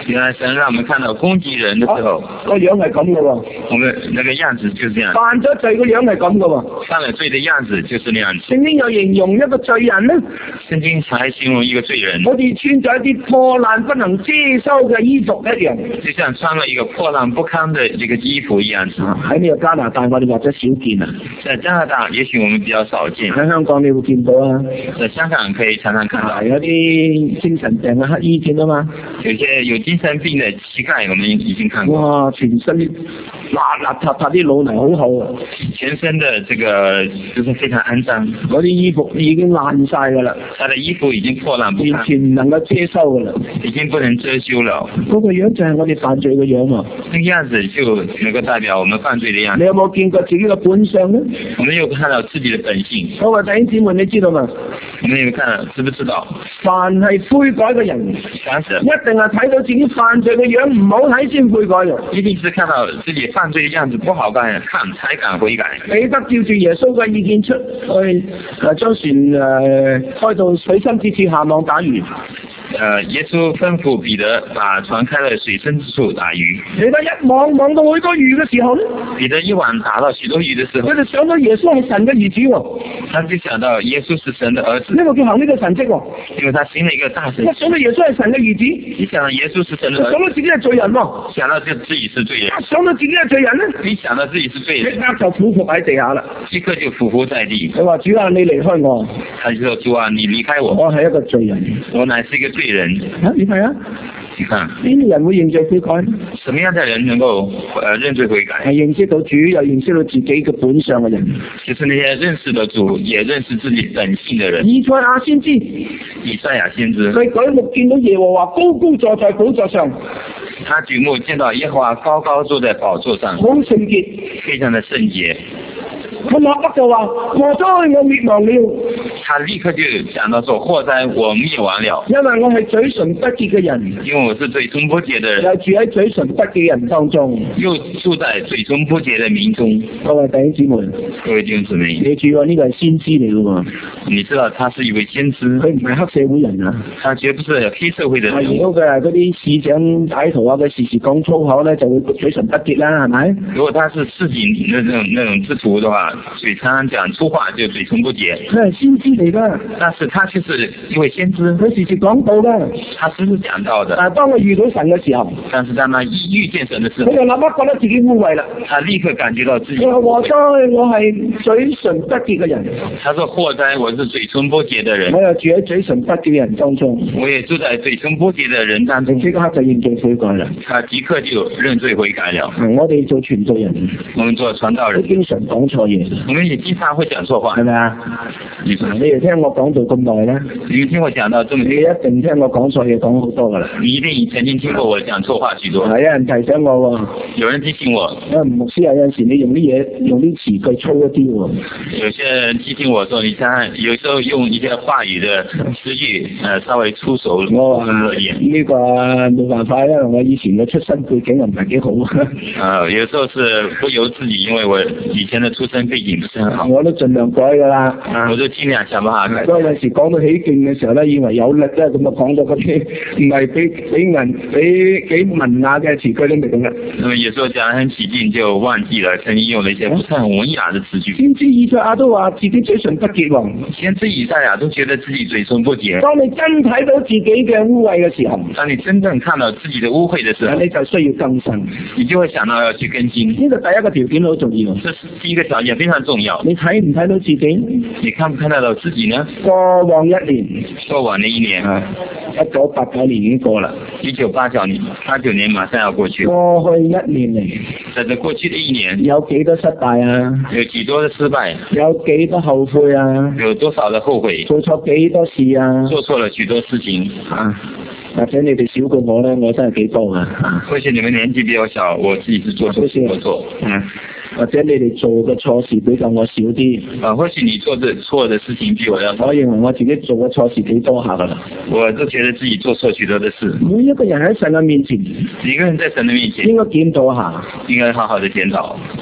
原來神讓我們看到攻擊人的時候， 個樣係咁嘅喎。 我們那個樣子就是這樣。 犯咗罪個樣係咁嘅喎。 犯了罪的樣子就是那樣子。 聖經又形容一個罪人咧， 聖經還形容一個罪人， 好似穿咗一啲破爛不能遮羞嘅衣服一樣， 就像穿了一個破爛不堪的這個衣服一樣子。 喺呢個加拿大我哋或者少見啊， 在加拿大也許我們比較少見， 喺香港你會見到啊。 在香港可以常常看到， 有啲精神病嘅乞衣見啊嘛， 有些有精神病的乞丐，我們已經看過。 哇，全身啲邋邋遢遢啲老泥好厚啊， 全身的這個就是非常骯髒， 嗰啲衣服已經爛晒噶啦， 他的衣服已經破爛不堪， 完全唔能夠遮羞噶啦， 已經不能遮羞了。 嗰個樣就係我哋犯罪嘅樣啊！ 那個樣子就能夠代表我們犯罪的樣子。 你有冇見過自己嘅本相呢？ 我們有看到自己的本性。 各位弟兄姊妹，你知道嗎？ 我們有看到，知不知道？ 凡係悔改嘅人， 凡是一定係睇到自己犯罪嘅樣唔好睇先悔改嘅。 一定是看到自己犯罪的樣子不好看，看才敢悔改。 彼得照住耶穌嘅意見出去，誒將船誒開到水深之處下網打魚。 呃，耶穌吩咐彼得把船開到水深之處打魚。 彼得一網網到好多魚嘅時候咧， 彼得一網打到許多魚的時候， 佢就想到耶穌係神嘅兒子喎， 他就想到耶穌是神的兒子， 因為佢行呢個神蹟喎， 因為他行了一個大神。 一想到耶穌係神嘅兒子， 一想到耶穌是神的兒子， 想到自己係罪人喎， 想到就自己是罪人， 一想到自己係罪人咧， 你想到自己是罪人， 即刻就俯伏喺地下啦， 即刻就俯伏在地。 佢話主啊，你離開我， 他就說主啊，你離開我， 我係一個罪人， 我乃是一個罪人。 啊，你睇啊， 你看， 呢啲人會認罪悔改呢？ 什麼樣的人能夠呃認罪悔改？ 係認識到主又認識到自己嘅本相嘅人， 就是那些認識的主也認識自己本性的人。 以賽亞先知， 以賽亞先知， 佢舉目見到耶和華高高坐在寶座上， 他舉目見到耶和華高高坐在寶座上， 好聖潔， 非常的聖潔。 佢立刻就話：禍哉，我滅亡了！ 他立刻就講到說：禍哉，我滅亡了！ 因為我係嘴唇不潔嘅人， 因為我是嘴唇不潔的人， 又住喺嘴唇不潔嘅人當中， 又住在嘴唇不潔的民中。 各位弟兄姊妹， 各位弟兄姊妹， 你注意呢個係先知嚟嘅喎， 你知道他是一位先知， 佢唔係黑社會人啊， 他絕不是黑社會的人。 如果佢係嗰啲市長歹徒啊，佢時時講粗口咧，就會嘴唇不潔啦，係咪？ 如果他是市井那種那種之徒的話，嘴常常講粗話就嘴唇不潔。 佢係先知嚟㗎， 但是他就是一位先知， 佢時時講道㗎， 他時時講道的。 但係當佢遇到神嘅時候， 但是當他一遇見神的時候， 佢就立刻覺得自己污穢啦。 他立刻感覺到自己。 佢話：禍哉，我係嘴唇不潔嘅人。 他說：禍哉，我是嘴唇不潔的人。 我又住喺嘴唇不潔嘅人當中。 我也住在嘴唇不潔的人當中。 即刻就認罪悔改啦。 他即刻就認罪悔改了。 我哋做傳道人， 我們做傳道人， 都經常講錯嘢。 我們也經常會講錯話， 係咪啊？你哋聽我講到咁耐咧， 你聽我講到這麼， 你一定聽我講錯嘢講好多噶啦。 你一定曾經聽過我講錯話許多。 係有人提醒我喎， 有人提醒我。 因為牧師啊，有陣時你用啲嘢用啲詞句粗一啲喎。 有些人提醒我說，你睇，有時候用一些話語的詞句，呃，稍微粗俗我話呢個冇辦法，因為我以前嘅出身背景又唔係幾好。 啊、呃，有時候是不由自己，因為我以前的出身背景不是很好。 我都盡量改噶啦， 我都盡量想辦法改。 所以有時講到起勁嘅時候咧，以為有力咧，咁啊講到嗰啲唔係俾俾人俾幾文雅嘅詞句都未用啦。 那麼有時候講得很起勁，就忘記了曾經用了一些不是很文雅的詞句。 先知以賽亞都話自己嘴唇不潔喎。 先知以賽亞都覺得自己嘴唇不潔。 當你真睇到自己嘅污穢嘅時候， 當你真正看到自己的污穢的時候， 你就需要更新， 你就會想到要去更新。 呢個第一個條件好重要。 這是第一個條件非常重要。 你睇唔睇到自己？ 你看不看得到自己呢？ 過往一年， 過往的一年， 一九八九年已經過啦。 一九八九年，八九年馬上要過去。 過去一年嚟， 在這過去的一年， 有幾多失敗啊？ 有幾多的失敗？ 有幾多後悔啊？ 有多少的後悔？ 做錯幾多事啊？ 做錯了許多事情啊！或者你哋少過我咧，我真係幾多啊！ 或許你們年紀比較小，我自己是做錯事過錯。嗯。 或者你哋做嘅錯事比較我少啲。 啊，或許你做的錯的事情比我要少。 我認為我自己做嘅錯事幾多下噶啦。 我都覺得自己做錯許多的事。 每一個人喺神嘅面前， 一個人在神的面前， 應該檢討下， 應該好好的檢討。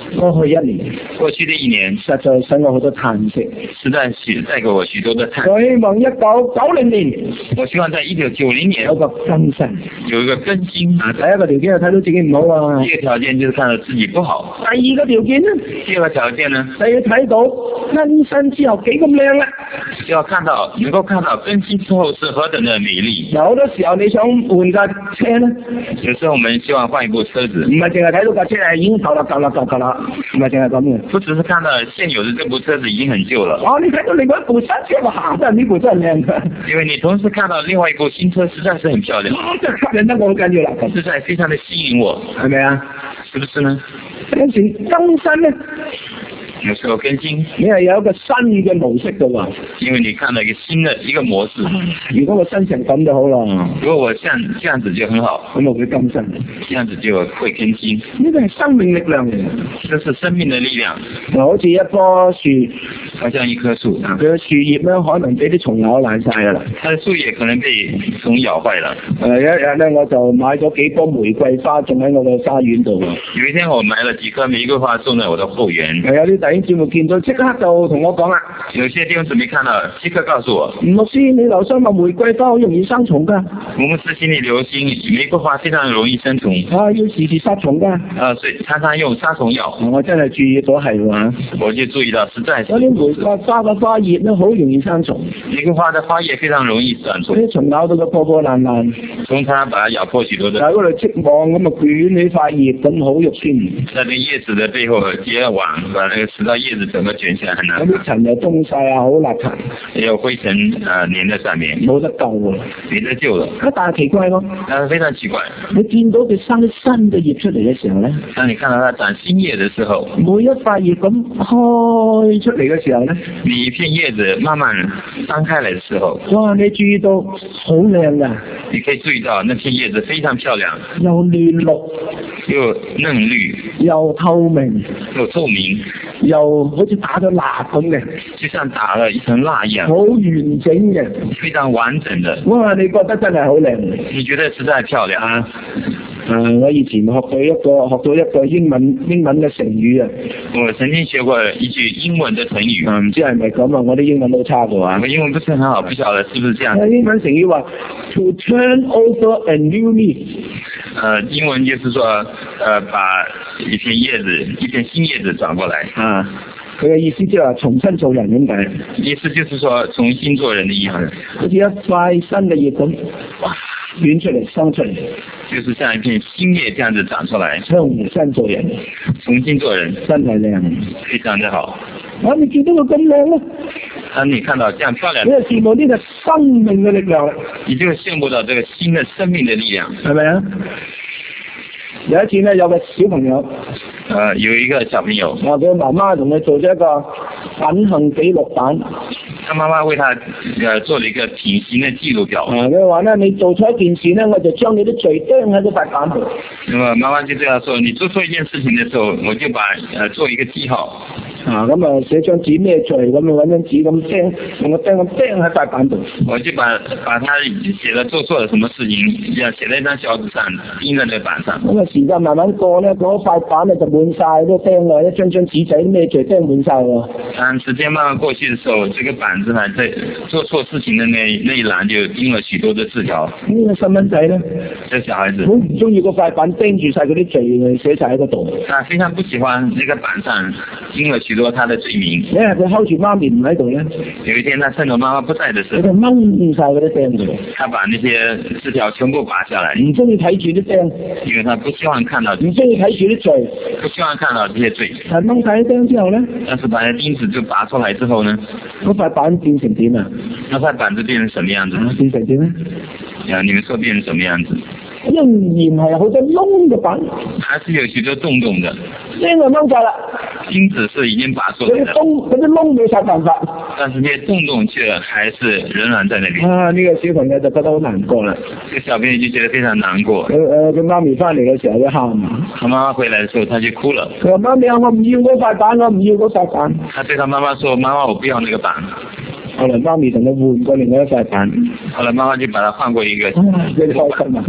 過去一年， 過去的一年， 實在使我好多嘆息。 實在是帶給我許多的嘆息。 我希望一九九零年， 我希望在一九九零年有個更新， 有一個更新。 啊，第一個條件係睇到自己唔好啊。 第一個條件就是看到自己不好。 第二個條件呢？ 第二個條件呢？ 就要睇到更新之後幾咁靚啦。 就要看到，能夠看到更新之後是何等的美麗。 嗱，好多時候你想換架車呢？ 有時候我們希望換一部車子， 唔係淨係睇到架車係已經舊啦舊啦舊舊啦，唔係淨係咁嘅。 不只是看到現有的這部車子已經很舊了。 哦，你睇到另外一部新車哇，真係呢部真係靚嘅。 因為你同時看到另外一部新車，實在是很漂亮。 真係吸引得我好緊要啦， 實在非常的吸引我， 係咪啊？ 是不是呢？ 有時更新呢？ 有時候更新， 你係有一個新嘅模式嘅喎。 因為你看到一個新的一個模式。 如果我新成咁就好啦。 如果我像這樣子就很好， 咁我會更新。 這樣子就會更新。 呢個係生命力量嚟嘅， 這是生命的力量。 嗱，好似一棵樹， 好像一棵樹， 佢嘅樹葉咧可能俾啲蟲咬爛晒㗎啦。 它的樹葉可能被蟲咬壞了。 誒、呃，一日咧我就買咗幾棵玫瑰花種喺我嘅花園度。 有一天我買了幾棵玫瑰花種在我的後園。 係有啲弟兄姊妹見到即刻就同我講啦。 有些弟兄姊妹看到即刻告訴我， 吳牧師，你留心話玫瑰花好容易生蟲㗎。 我們是心裏留心，玫瑰花非常容易生蟲。 啊，要時時殺蟲㗎。 啊，所以常常用殺蟲藥。 我真係注意到係喎。 我就注意到實在是。 有啲玫瑰花嘅花葉咧好容易生蟲。 玫瑰花的花葉非常容易生蟲。 啲蟲咬到佢破破爛爛。 蟲常常把它咬破許多的。 喺嗰度織網咁啊捲起塊葉咁好肉酸。 在那葉子的背後結網，把那個直到葉子整個捲起來很難。 有啲塵又東晒啊，好邋遢。 也有灰塵啊、呃、粘在上面。 冇得救喎， 沒得救了。 但係奇怪咯， 但係非常奇怪。 你見到佢生啲新嘅葉出嚟嘅時候咧， 當你看到它長新葉嘅時候， 每一塊葉咁開出嚟嘅時候咧， 每一片葉子慢慢張開來嘅時候， 哇！你注意到好靚㗎， 你可以注意到那片葉子非常漂亮， 又嫩綠， 又嫩綠， 又透明， 又透明， 又好似打咗蠟咁嘅， 就像打了一層蠟一樣， 好完整嘅， 非常完整的。 哇！你覺得真係好靚， 你覺得實在漂亮啊？ 誒，我以前學到一個學到一個英文英文嘅成語啊！ 我曾經學過一句英文嘅成語， 唔知係咪咁啊？我啲英文都差過啊！ 我英文不是很好，不曉得是不是這樣？ 英文成語話 to turn over a new leaf。 呃，英文就是說，呃，把一片葉子，一片新葉子轉過來啊。佢嘅意思即係話重新做人咁解。 意思就是說重新做人的意思。 好似一塊新嘅葉咁，哇，捲出嚟生出嚟。 就是像一片新葉這樣子長出來。 重新做人。 重新做人。 真係靚。 非常的好。 啊！你見到佢咁靚咧？ 當你看到這樣漂亮， 你就羨慕呢個生命嘅力量啦。 你就羨慕到這個新的生命的力量， 係咪啊？有一次咧，有個小朋友， 誒、呃，有一個小朋友， 我佢媽媽同佢做咗一個品行記錄版。 他媽媽為他誒做了一個品行的記錄表。 啊，佢話咧，你做錯一件事咧，我就將你啲罪釘喺嗰塊板度。 咁啊，媽媽就這樣說：你做錯一件事情嘅時候，我就把誒做一個記號。 啊，咁啊寫張紙咩罪，咁啊揾張紙咁釘，用個釘咁釘喺塊板度。 我就把把他寫了做錯了什麼事情，要寫在一張小紙上，釘在那個板上。咁啊時間慢慢過咧，嗰塊板咧就滿晒都釘啦，一張張紙仔咩罪釘滿晒喎。 當時間慢慢過去嘅時候，這個板子呢，在做錯事情的那那一欄就釘了許多的字條。 呢個細蚊仔咧， 這小孩子好唔中意嗰塊板釘住晒嗰啲罪寫晒喺嗰度。 他非常不喜歡那個板上釘了許多他的罪名。 因為佢睺住媽咪唔喺度咧， 有一天他趁着媽媽不在的時候， 佢就掹晒嗰啲釘住。 他把那些字條全部拔下來， 唔中意睇住啲釘， 因為他不希望看到， 唔中意睇住啲罪， 不希望看到這些罪。 係掹晒啲釘之後咧， 但是把那釘子就拔出來之後呢， 嗰塊板變成點啊？ 那塊板子變成什麼樣子？ 啊、變成點咧？ 啊，你們說變成什麼樣子？ 仍然係好多窿嘅板， 還是有許多洞洞的。 釘就掹晒啦， 釘子是已經拔出來了， 嗰啲窿嗰啲窿冇晒辦法。 但是這些洞洞卻還是仍然在那邊。 啊，呢、這個小朋友就覺得好難過啦。 這個小朋友就覺得非常難過。 佢誒佢媽咪翻嚟嘅時候就喊， 他媽媽回來嘅時候他就哭了。 佢話媽咪啊，我唔要嗰塊板，我唔要嗰塊板。 他對他媽媽說：媽媽，我不要那個板。 後來媽咪同佢換過另外一塊板。 後來媽媽就把他換過一個。 啊，佢開心啊！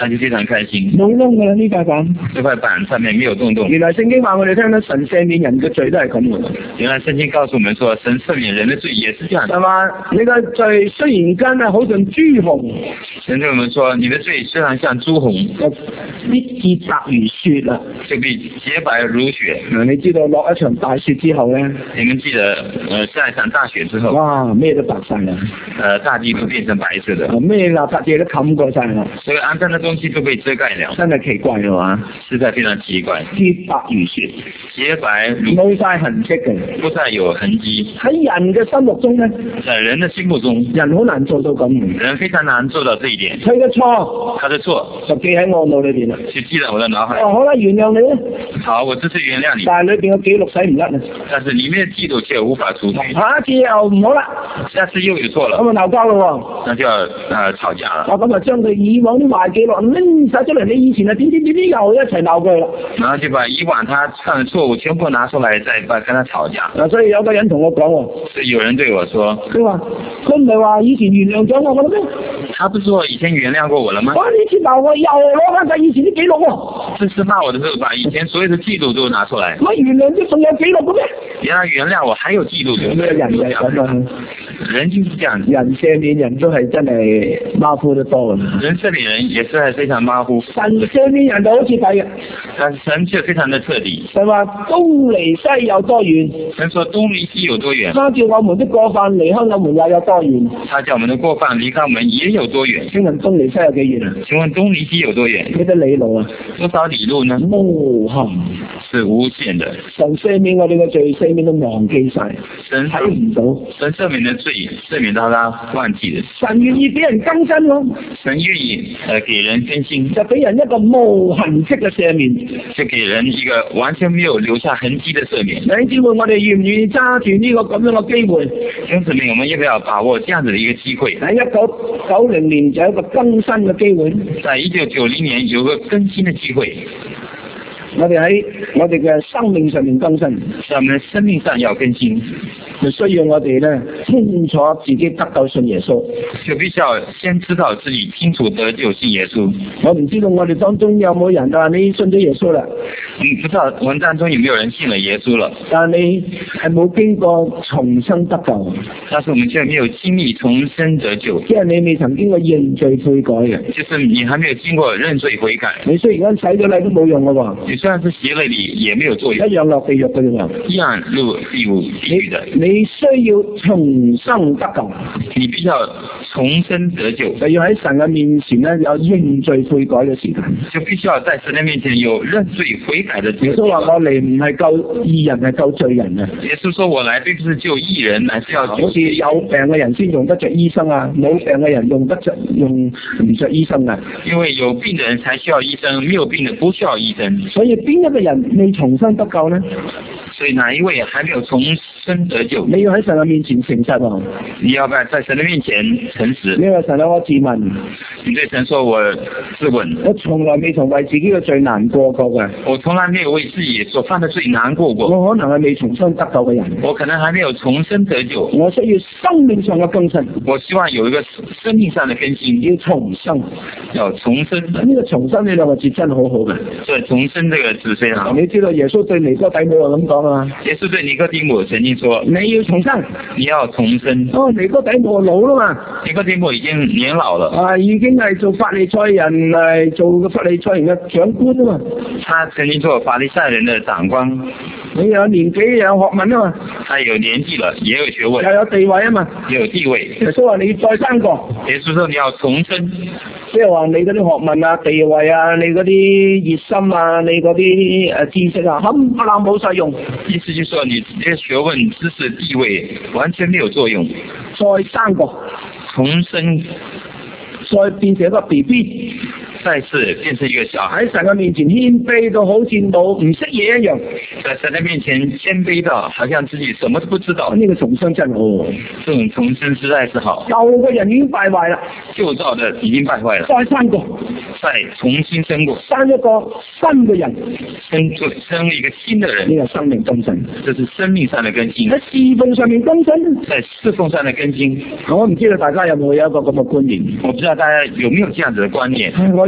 他就非常開心。 冇窿㗎啦呢塊板， 這塊板上面沒有洞洞。 原來聖經話我哋聽到神赦免人嘅罪都係咁嘅。 原來聖經告訴我們說，神赦免人的罪也是這樣。 係嘛？你嘅罪雖然間啊好像朱紅， 神對我們說，你的罪雖然像朱紅， 必潔白如雪啦， 就必潔白如雪。 嗱，你知道落一場大雪之後咧， 你們記得，呃，下一場大雪之後， 哇，咩都白晒啦， 呃，大地都變成白色的， 咩垃圾嘢都冚過晒啦， 所有骯髒的東西都被遮蓋了， 真係奇怪嘅話， 實在非常奇怪。 潔白如雪， 潔白如冇晒痕跡嘅， 不再有痕跡。 喺人嘅心目中咧， 在人的心目中， 人好難做到咁， 人非常難做到這一點。 佢嘅錯， 他的錯就記喺我腦裏邊啦， 就記在我的腦海。 哦，好啦，原諒你啦， 好，我這次原諒你。 但係裏邊嘅記錄洗唔甩啊， 但是裏面的記錄卻無法除除。 下一次又唔好啦， 下次又有錯了， 咁啊鬧交咯， 那就要呃吵架了。 我咁啊將佢以往啲壞記錄拎晒出嚟，你以前啊點點點點又一齊鬧佢啦。 然後就把以往他犯的錯誤全部拿出來，再把跟他吵架。 嗱，所以有個人同我講喎， 所以有人對我說， 佢話佢唔係話以前原諒咗我嘅咩？ 他不是說以前原諒過我了嗎？ 我呢次鬧我又攞翻晒以前啲記錄喎。 這次罵我的時候，把以前所有的記錄都拿出來。 我原諒咗仲有記錄嘅咩？ 原來原諒我還有記錄嘅。 咩人就係咁啊？ 人就是這樣， 人赦免人都係真係馬虎得多嘅。 人赦免人也是非常馬虎。 神赦免人就好似係嘅， 但神卻非常的徹底。 神話東離西有多遠？ 神說東離西有多遠？ 他叫我們的過犯離開我們也有多遠？ 他叫我們的過犯離開我們也有多遠？ 請問東離西有幾遠啊？ 請問東離西有多遠？ 幾多里路啊？ 多少里路呢？ 無限， 是無限的。 神赦免我哋嘅罪，赦免都忘記晒， 神睇唔到。 神赦免的罪，赦免到他忘記了。 神願意俾人更新咯， 神願意誒給人更新， 就俾人一個無痕跡嘅赦免， 就給人一個完全沒有留下痕跡的赦免。 弟兄姊妹，我哋願唔願意揸住呢個咁樣嘅機會？ 弟兄姊妹，我們要不要把握這樣子的一個機會？ 喺一九九零年就有一個更新嘅機會。 在一九九零年有個更新的機會。 我哋喺我哋嘅生命上面更新， 在我們的生命上要更新， 就需要我哋咧清楚自己得救信耶穌， 就必須要先知道自己清楚得救信耶穌。 我唔知道我哋當中有冇人啊，你信咗耶穌啦？ 嗯，不知道我們當中有沒有人信了耶穌了？ 但你係冇經過重生得救， 但是我們卻沒有經歷重生得救， 即係你未曾經過認罪悔改嘅， 就是你還沒有經過認罪悔改。 你雖然洗咗禮都冇用嘅喎， 你雖然是洗了禮也沒有作用， 一樣落地獄嘅啫。 一樣入地獄地獄的。 你你需要重生得救， 你必須要重生得救， 就要喺神嘅面前咧有認罪悔改嘅時間， 就必須要在神的面前有認罪悔改的時間。 耶穌話我嚟唔係救義人，係救罪人啊！ 耶穌說我來並不是救義人，乃是要救。 好似有病嘅人先用得着醫生啊，冇病嘅人用得着用唔着醫生啊。 因為有病的人才需要醫生，沒有病的不需要醫生。 所以邊一個人未重生得救呢？ 所以哪一位還沒有重生得救？ 你要喺神嘅面前誠實喎。 你要不要在神的面前誠實？ 你話神啊，我自問， 你對神說我自問， 我從來未曾為自己嘅罪難過過嘅。 我從來沒有為自己所犯的罪難過過。 我可能係未重生得救嘅人， 我可能還沒有重生得救。 我需要生命上嘅更新。 我希望有一個生命上的更新， 要重生， 要重生。 呢個重生呢兩個字真係好好嘅。 所以重生這個字非常好。 你知道耶穌對尼哥底母係咁講啊？ 耶穌對尼哥底母曾經說： 你要重生， 你要重生。 哦，尼哥底母老啦嘛， 尼哥底母已經年老了， 啊，已經係做法利賽人，係做個法利賽人嘅長官啊嘛。 他曾經做法利賽人的長官， 你有年紀有學問啊嘛， 他有年紀了，也有學問， 又有地位啊嘛， 也有地位。 耶穌話你再生過， 耶穌說你要重生， 即係話你嗰啲學問啊、地位啊、你嗰啲熱心啊、你嗰啲誒知識啊，冚唪唥冇晒用。 意思就是說你這些學問、知識、地位完全沒有作用。 再生過， 重生， 再變成一個 B B。 再次變成一個小孩， 喺神嘅面前謙卑到好似冇唔識嘢一樣， 在神嘅面前謙卑到好像自己什麼都不知道。 呢個重生真好， 這種重生實在是好。 舊嘅人已經敗壞啦， 舊造的已經敗壞了， 再生過， 再重新生過， 生一個新嘅人， 生出生一個新的人， 呢個生命更新， 這是生命上的更新。 喺侍奉上面更新， 在侍奉上的更新。 我唔知道大家有冇有一個咁嘅觀念， 我不知道大家有沒有這樣子的觀念。 我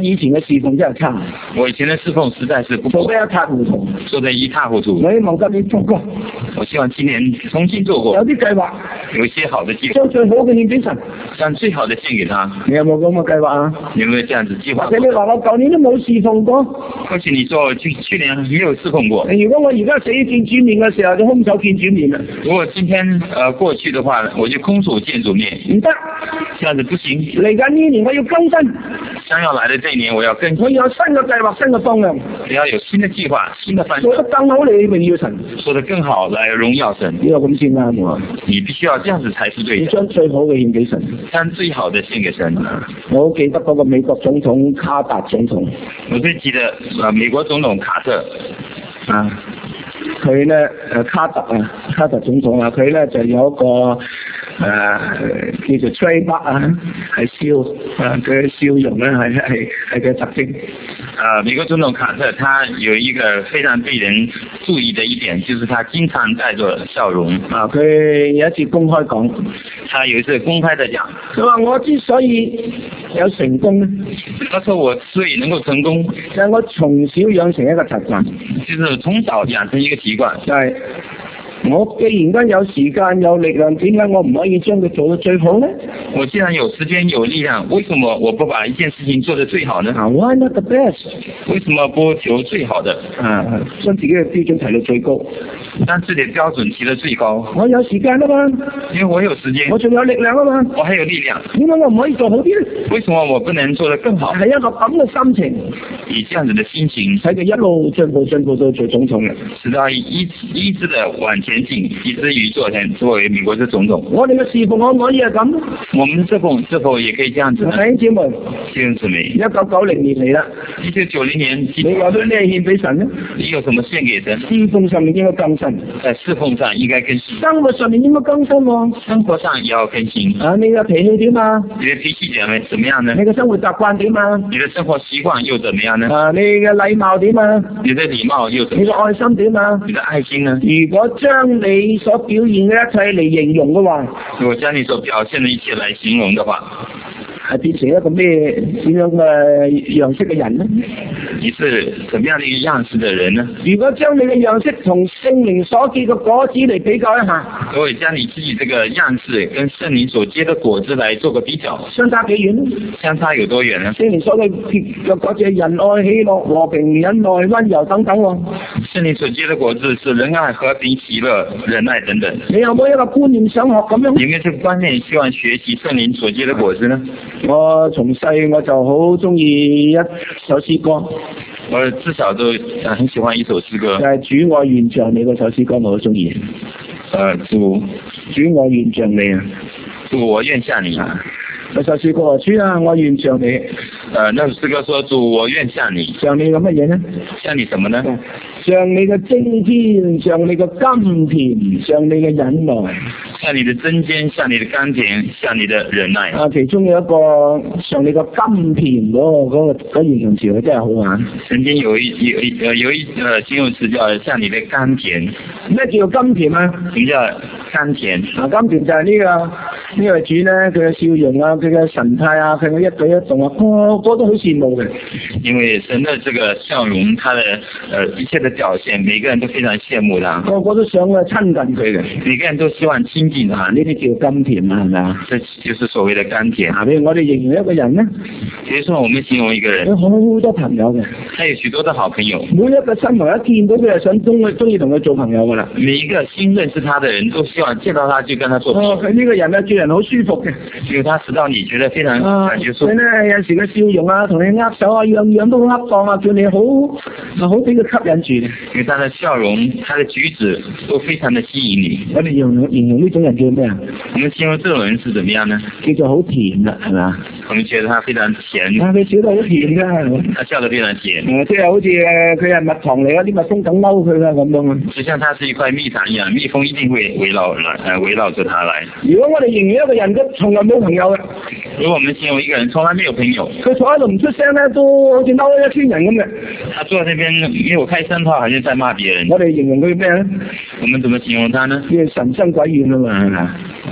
以前嘅侍奉真係差， 我以前的侍奉實在是不做夠， 得一塌糊塗。 做得一塌糊塗。 我希望今年復過， 我希望今年重新做有過， 啲計劃， 有一些好的計劃， 將最好嘅獻俾神。 將最好的獻給他。 你有冇咁嘅計劃啊？ 你有沒有這樣子計劃或者你話我舊年都冇侍奉過， 或許你說去去年沒有侍奉過， 如果我而家死見主面嘅時候，就空手見主面啦， 如果今天呃過去的話，我就空手見主面， 唔得。 這樣子不行。 嚟緊呢年我要更新， 將要來的這一年，我要更我要有新嘅計劃、新嘅方向， 我要有新的計劃、新的方向， 做得更好嚟榮耀神。 做得更好來榮耀神。 呢個咁先啱喎， 你必須要這樣子才是對要的， 將最好嘅獻俾神。 將最好的獻給神。 我好記得嗰個美國總統卡達總統， 我最記得呃美國總統卡特啊，佢咧誒卡特啊，卡特總統啊，佢咧就有一個誒、呃、叫做 trademark 啊，係笑啊，佢嘅笑容咧係係係佢嘅特徵。 呃，美國總統卡特他有一個非常被人注意的一點，就是他經常帶着笑容。 啊，佢有一次公開講， 他有一次公開的講， 佢話我之所以有成功咧， 他說我之所以能夠成功， 就係我從小養成一個習慣， 就是從早養成一個習慣， 就係、我既然間有時間有力量，點解我唔可以將佢做到最好呢？ 我既然有時間有力量，為什麼我不把一件事情做得最好呢？ 啊 ，Why not the best？ 為什麼不求最好的？ 啊，將自己嘅標準提到最高。 將自己的標準提得最高。 我有時間啊嘛， 因為我有時間， 我仲有力量啊嘛， 我還有力量， 點解我唔可以做好啲咧？ 為什麼我不能做得更好？ 係一個咁嘅心情， 以這樣子的心情， 使佢一路進步進步到做總統嘅。 直到一一直的往前進，以至於做成作為美國的總統。 我哋嘅侍奉可唔可以係咁？ 我們侍奉是否也可以這樣子呢？ 弟兄姊妹， 弟兄姊妹， 一九九零年嚟啦， 一九九零年， 你有啲咩獻俾神呢？ 你有什麼獻給神？ 侍奉上面應該更新， 在侍奉上應該更新， 生活上面應該更新喎。 生活上也要更新。 啊，你嘅脾氣點啊？ 你的脾氣點樣怎麼樣呢你？嘅生活習慣點啊？ 你的生活習慣又怎麼樣呢？ 啊，你嘅禮貌點啊？ 你的禮貌又怎麼樣？ 你嘅愛心點啊？ 你的愛心呢？ 如果將你所表現嘅一切嚟形容嘅話， 如果將你所表現的一切來形容的話， 係變成一個咩點樣嘅樣式嘅人呢？ 你是怎麼樣的一個樣式的人呢？ 如果將你嘅樣式同聖靈所結嘅果子嚟比較一下， 如果將你自己這個樣式跟聖靈所結的果子來做個比較， 相差幾遠呢？ 相差有多遠呢？ 聖靈所嘅結嘅果子係仁愛、喜樂、和平、忍耐、溫柔等等喎。 聖靈所結的果子是仁愛、和平、喜樂、忍耐等等。 你有冇一個觀念想學咁樣？ 有沒有這個觀念希望學習聖靈所結的果子呢？ 我從細我就好中意一首詩歌， 我自小都很喜歡一首詩歌就，係主愛願像你嗰首詩歌，我好中意。 呃，主主愛願像你啊！ 主我願像你啊！ 嗰首詩歌，主啊，我願像你。 呃，那首詩歌說主我願像你， 像你咁乜嘢呢？ 像你什麼呢？ 像你嘅精天，像你嘅甘甜，像你嘅忍耐。 像你的針尖，像你的甘甜，像你的忍耐。 啊，其中有一個像你嘅甘甜嗰、嗰個嗰、嗰個嗰形容詞，真係好玩。 曾經有一有一呃有一呃形容詞叫像你的甘甜。 咩叫甘甜啊？ 什麼叫甘甜？ 啊，甘甜就係呢、呢個呢位主咧，佢嘅笑容啊，佢嘅神態啊，佢嘅一舉一動啊，個個都好羨慕嘅。 因為神的這個笑容，他的呃一切的表現，每個人都非常羨慕他， 個個都想去親近佢嘅。 每個人都希望親近他。 呢啲叫甘甜啊，係咪啊？ 這就是所謂的甘甜。 啊，譬如我哋形容一個人咧， 比如說我們形容一個人， 有好多朋友嘅， 他有許多的好朋友， 每一個新朋友一見到佢就想中意中意同佢做朋友噶啦。 每一個新認識他的人都希望見到他就跟他做朋友。 哦，佢呢個人咧，做人好舒服嘅。 因為他使到你覺得非常啊， 感覺舒服。 佢咧有時嘅笑容啊，同你握手啊，樣樣都好恰當啊，叫你好啊，好俾佢吸引住。 因為他的笑容，他的舉止都非常的吸引你。 我哋形容形容呢種人叫咩啊？ 我們形容這種人是怎麼樣呢？ 叫做好甜啦，係嘛？ 我們覺得他非常甜， 啊，佢笑得好甜噶， 他笑得非常甜， 誒，即係好似誒，佢係蜜糖嚟啊，啲蜜蜂梗嬲佢啦咁樣。 就像他是一塊蜜糖一樣，蜜蜂一定會圍繞來，呃，圍繞着他來。 如果我哋形容一個人都從來冇朋友嘅， 如果我們形容一個人從來沒有朋友， 佢坐喺度唔出聲咧，都好似嬲一村人咁嘅。 他坐在那邊沒有開聲的話，好像在罵別人。 我哋形容佢咩咧？ 我們怎麼形容他呢？ 叫神生鬼遠啊嘛，係嘛？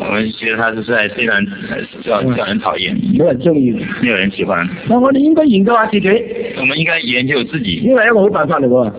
我們覺得他是在非常叫叫人討厭， 冇人中意。 沒有人喜歡。 但我哋應該研究下自己， 我們應該研究自己， 呢個係一個好辦法嚟喎。